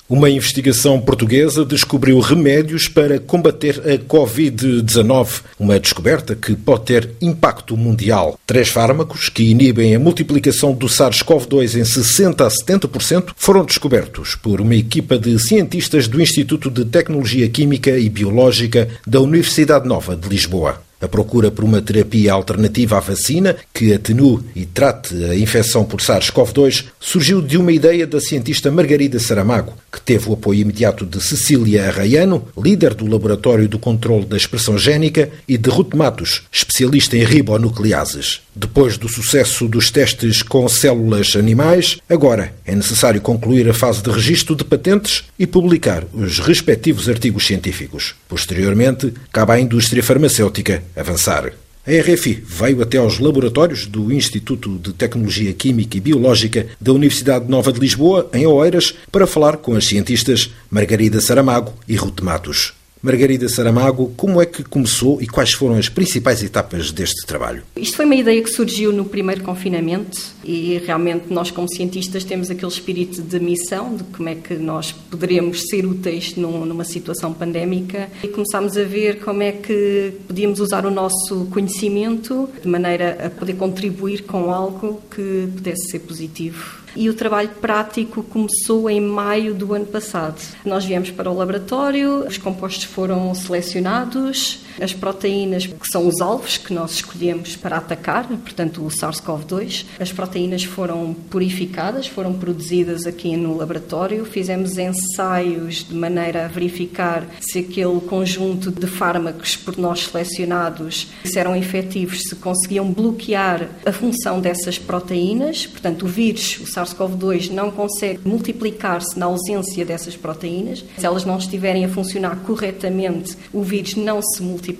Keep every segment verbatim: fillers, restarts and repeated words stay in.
Uma investigação portuguesa descobriu remédios para combater a covid dezanove, uma descoberta que pode ter impacto mundial. Três fármacos que inibem a multiplicação do SARS-CoV dois em sessenta a setenta por cento foram descobertos por uma equipa de cientistas do Instituto de Tecnologia Química e Biológica da Universidade Nova de Lisboa. A procura por uma terapia alternativa à vacina que atenue e trate a infecção por SARS-CoV dois surgiu de uma ideia da cientista Margarida Saramago, que teve o apoio imediato de Cecília Arraiano, líder do Laboratório do Controlo da Expressão Génica, e de Ruth Matos, especialista em ribonucleases. Depois do sucesso dos testes com células animais, agora é necessário concluir a fase de registro de patentes e publicar os respectivos artigos científicos. Posteriormente, cabe à indústria farmacêutica avançar. A R F I veio até aos laboratórios do Instituto de Tecnologia Química e Biológica da Universidade Nova de Lisboa, em Oeiras, para falar com as cientistas Margarida Saramago e Ruth Matos. Margarida Saramago, como é que começou e quais foram as principais etapas deste trabalho? Isto foi uma ideia que surgiu no primeiro confinamento e realmente nós, como cientistas, temos aquele espírito de missão, de como é que nós poderíamos ser úteis numa situação pandémica, e começámos a ver como é que podíamos usar o nosso conhecimento de maneira a poder contribuir com algo que pudesse ser positivo. E o trabalho prático começou em maio do ano passado. Nós viemos para o laboratório, os compostos foram selecionados, as proteínas, que são os alvos que nós escolhemos para atacar, portanto o SARS-CoV dois, as proteínas foram purificadas, foram produzidas aqui no laboratório, fizemos ensaios de maneira a verificar se aquele conjunto de fármacos por nós selecionados se eram efetivos, se conseguiam bloquear a função dessas proteínas, portanto o vírus, o SARS-CoV dois, não consegue multiplicar-se na ausência dessas proteínas. Se elas não estiverem a funcionar corretamente, o vírus não se multiplica.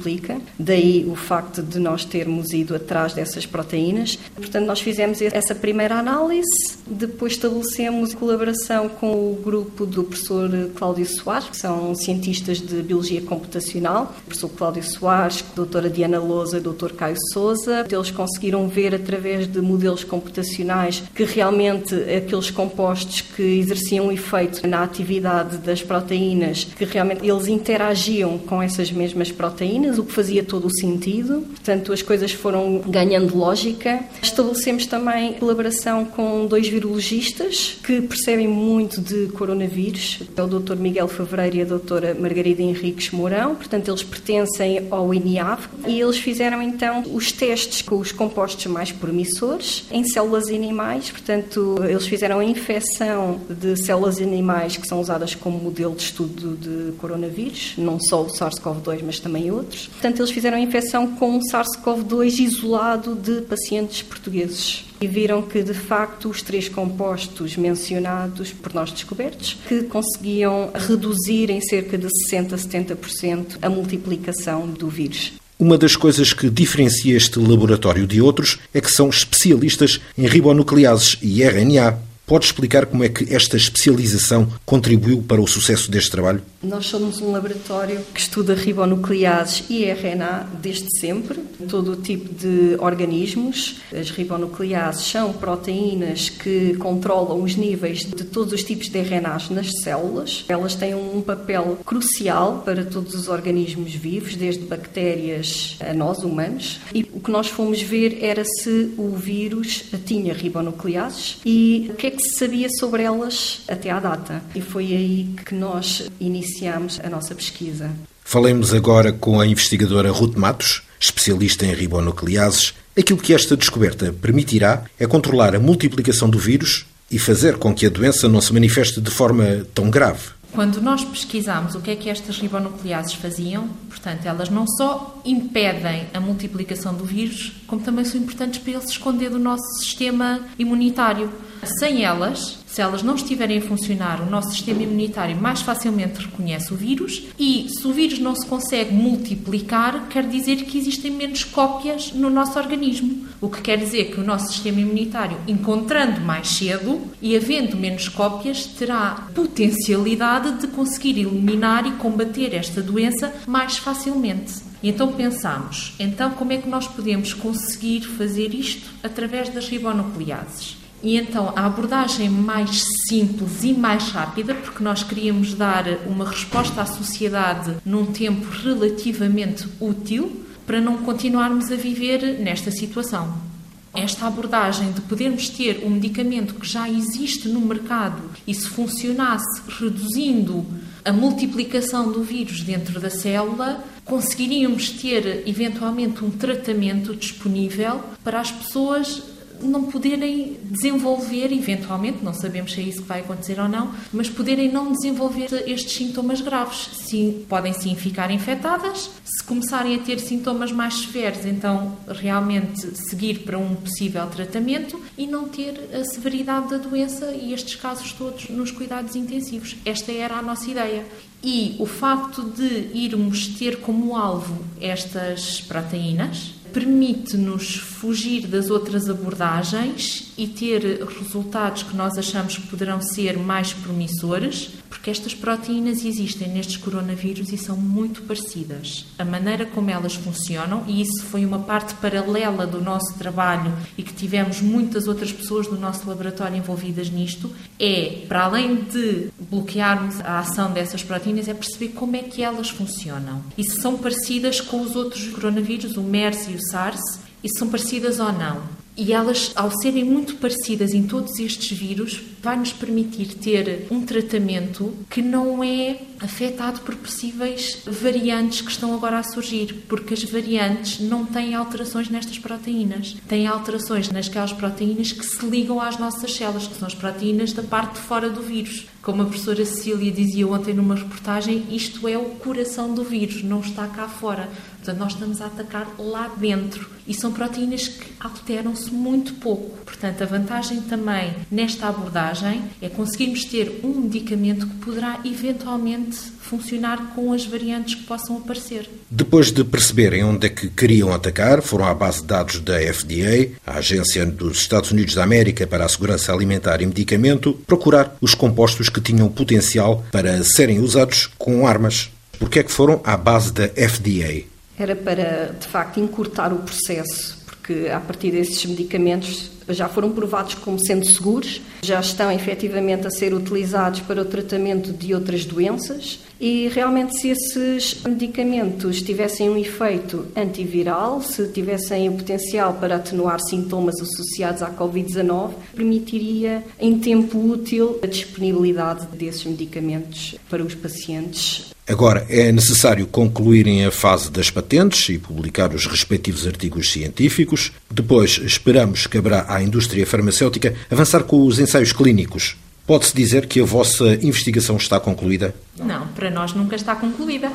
Daí o facto de nós termos ido atrás dessas proteínas. Portanto, nós fizemos essa primeira análise, depois estabelecemos colaboração com o grupo do professor Cláudio Soares, que são cientistas de Biologia Computacional, o professor Cláudio Soares, a doutora Diana Lousa e o doutor Caio Sousa. Eles conseguiram ver, através de modelos computacionais, que realmente aqueles compostos que exerciam um efeito na atividade das proteínas, que realmente eles interagiam com essas mesmas proteínas, o que fazia todo o sentido. Portanto, as coisas foram ganhando lógica. Estabelecemos também colaboração com dois virologistas que percebem muito de coronavírus, é o doutor Miguel Favreira e a doutora Margarida Henriques Mourão. Portanto, eles pertencem ao I N I A V e eles fizeram então os testes com os compostos mais promissores em células animais. Portanto, eles fizeram a infecção de células animais que são usadas como modelo de estudo de coronavírus, não só o SARS-CoV dois, mas também outros. Portanto, eles fizeram a infecção com o SARS-CoV dois isolado de pacientes portugueses. E viram que, de facto, os três compostos mencionados por nós descobertos, que conseguiam reduzir em cerca de sessenta a setenta por cento a multiplicação do vírus. Uma das coisas que diferencia este laboratório de outros é que são especialistas em ribonucleases e R N A. Pode explicar como é que esta especialização contribuiu para o sucesso deste trabalho? Nós somos um laboratório que estuda ribonucleases e R N A desde sempre, todo o tipo de organismos. As ribonucleases são proteínas que controlam os níveis de todos os tipos de R N As nas células. Elas têm um papel crucial para todos os organismos vivos, desde bactérias a nós, humanos. E o que nós fomos ver era se o vírus tinha ribonucleases e o que é que se sabia sobre elas até à data. E foi aí que nós iniciamos a nossa pesquisa. Falemos agora com a investigadora Ruth Matos, especialista em ribonucleases. Aquilo que esta descoberta permitirá é controlar a multiplicação do vírus e fazer com que a doença não se manifeste de forma tão grave. Quando nós pesquisamos o que é que estas ribonucleases faziam, portanto, elas não só impedem a multiplicação do vírus, como também são importantes para ele se esconder do nosso sistema imunitário. Sem elas, se elas não estiverem a funcionar, o nosso sistema imunitário mais facilmente reconhece o vírus e, se o vírus não se consegue multiplicar, quer dizer que existem menos cópias no nosso organismo. O que quer dizer que o nosso sistema imunitário, encontrando mais cedo e havendo menos cópias, terá potencialidade de conseguir eliminar e combater esta doença mais facilmente. E então pensámos, então como é que nós podemos conseguir fazer isto através das ribonucleases? E então a abordagem mais simples e mais rápida, porque nós queríamos dar uma resposta à sociedade num tempo relativamente útil para não continuarmos a viver nesta situação. Esta abordagem de podermos ter um medicamento que já existe no mercado e se funcionasse reduzindo a multiplicação do vírus dentro da célula, conseguiríamos ter eventualmente um tratamento disponível para as pessoas não poderem desenvolver, eventualmente, não sabemos se é isso que vai acontecer ou não, mas poderem não desenvolver estes sintomas graves. Sim, podem sim ficar infectadas, se começarem a ter sintomas mais severos, então realmente seguir para um possível tratamento e não ter a severidade da doença e estes casos todos nos cuidados intensivos. Esta era a nossa ideia. E o facto de irmos ter como alvo estas proteínas permite-nos fugir das outras abordagens e ter resultados que nós achamos que poderão ser mais promissores, porque estas proteínas existem nestes coronavírus e são muito parecidas. A maneira como elas funcionam, e isso foi uma parte paralela do nosso trabalho e que tivemos muitas outras pessoas do nosso laboratório envolvidas nisto, é, para além de bloquearmos a ação dessas proteínas, é perceber como é que elas funcionam. E se são parecidas com os outros coronavírus, o MERS e o SARS, e se são parecidas ou não. E elas, ao serem muito parecidas em todos estes vírus, vai-nos permitir ter um tratamento que não é afetado por possíveis variantes que estão agora a surgir, porque as variantes não têm alterações nestas proteínas. Têm alterações nasquelas proteínas que se ligam às nossas células, que são as proteínas da parte de fora do vírus. Como a professora Cecília dizia ontem numa reportagem, isto é o coração do vírus, não está cá fora. Portanto, nós estamos a atacar lá dentro. E são proteínas que alteram-se muito pouco. Portanto, a vantagem também nesta abordagem é conseguirmos ter um medicamento que poderá eventualmente funcionar com as variantes que possam aparecer. Depois de perceberem onde é que queriam atacar, foram à base de dados da F D A, a Agência dos Estados Unidos da América para a Segurança Alimentar e Medicamento, procurar os compostos que tinham potencial para serem usados com armas. Por que é que foram à base da F D A? Era para, de facto, encurtar o processo, porque a partir desses medicamentos já foram provados como sendo seguros, já estão efetivamente a ser utilizados para o tratamento de outras doenças e realmente se esses medicamentos tivessem um efeito antiviral, se tivessem o potencial para atenuar sintomas associados à covid dezanove, permitiria em tempo útil a disponibilidade desses medicamentos para os pacientes. Agora, é necessário concluírem a fase das patentes e publicar os respectivos artigos científicos. Depois, esperamos que caberá à indústria farmacêutica avançar com os ensaios clínicos. Pode-se dizer que a vossa investigação está concluída? Não, para nós nunca está concluída.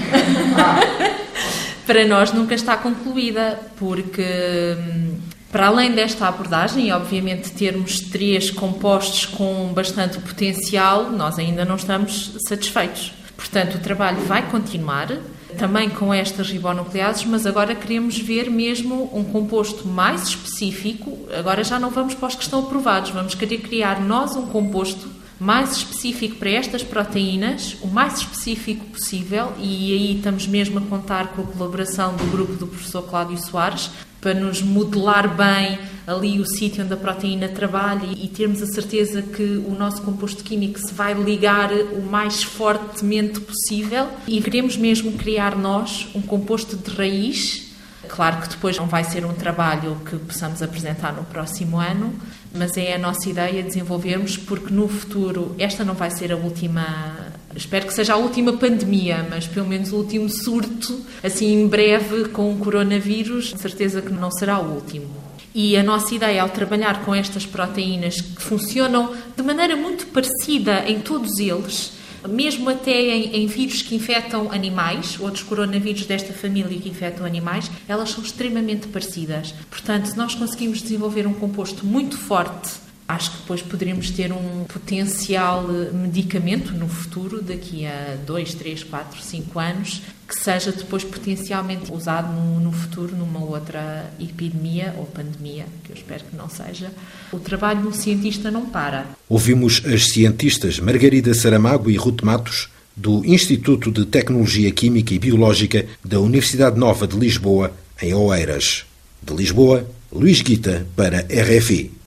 Para nós nunca está concluída, porque para além desta abordagem, e obviamente termos três compostos com bastante potencial, nós ainda não estamos satisfeitos. Portanto, o trabalho vai continuar, também com estas ribonucleases, mas agora queremos ver mesmo um composto mais específico. Agora já não vamos para os que estão aprovados, vamos querer criar nós um composto mais específico para estas proteínas, o mais específico possível, e aí estamos mesmo a contar com a colaboração do grupo do professor Cláudio Soares, para nos modelar bem ali o sítio onde a proteína trabalha e termos a certeza que o nosso composto químico se vai ligar o mais fortemente possível. E queremos mesmo criar nós um composto de raiz. Claro que depois não vai ser um trabalho que possamos apresentar no próximo ano, mas é a nossa ideia desenvolvermos, porque no futuro esta não vai ser a última, espero que seja a última pandemia, mas pelo menos o último surto, assim em breve com o coronavírus, de certeza que não será o último. E a nossa ideia ao trabalhar com estas proteínas que funcionam de maneira muito parecida em todos eles, mesmo até em, em vírus que infectam animais, outros coronavírus desta família que infectam animais, elas são extremamente parecidas. Portanto, se nós conseguimos desenvolver um composto muito forte, acho que depois poderemos ter um potencial medicamento no futuro, daqui a dois, três, quatro, cinco anos, que seja depois potencialmente usado no, no futuro numa outra epidemia ou pandemia, que eu espero que não seja. O trabalho de um cientista não para. Ouvimos as cientistas Margarida Saramago e Ruth Matos, do Instituto de Tecnologia Química e Biológica da Universidade Nova de Lisboa, em Oeiras. De Lisboa, Luís Guita, para R F I.